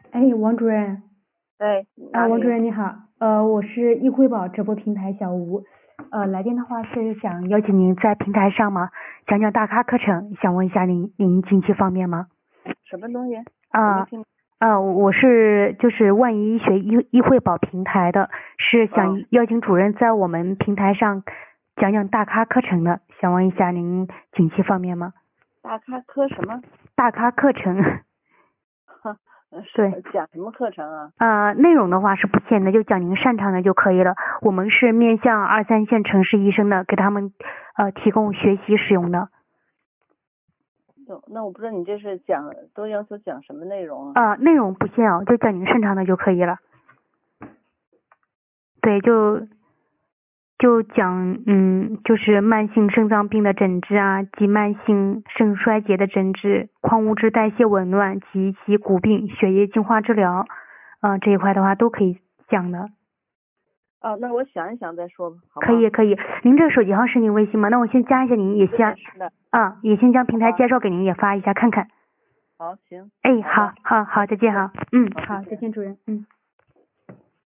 哎，王主任， 哎，哪王主里？ 任你好，我是易惠宝直播平台小吴，来电的话是想邀请您在平台上嘛，讲讲大咖课程，想问一下您近期方便吗？ 什么东西？我没啊、 听。 我是就是万一医学易惠宝平台的，是啊， 想邀请主任在我们平台上讲讲大咖课程的，想问一下您近期方便吗？ 大咖科什么？ 大咖课程，对。 讲什么课程啊？ 内容的话是不限的，就讲您擅长的就可以了。我们是面向二三线城市医生的，给他们提供学习使用的。 那我不知道你这是都要求讲什么内容啊？ 内容不限哦，就讲您擅长的就可以了。对，就讲就是慢性肾脏病的诊治啊，及慢性肾衰竭的诊治，矿物质代谢紊乱及其骨病、血液净化治疗，这一块的话都可以讲的。 哦，那我想一想再说吧，好吗？ 可以可以，您这个手机号是您微信吗？那我先加一下您，也先是的。 也先将平台好吧介绍给您，也发一下看看。 好，行。 哎， 好的。 好，再见哈。 好好，再见主任。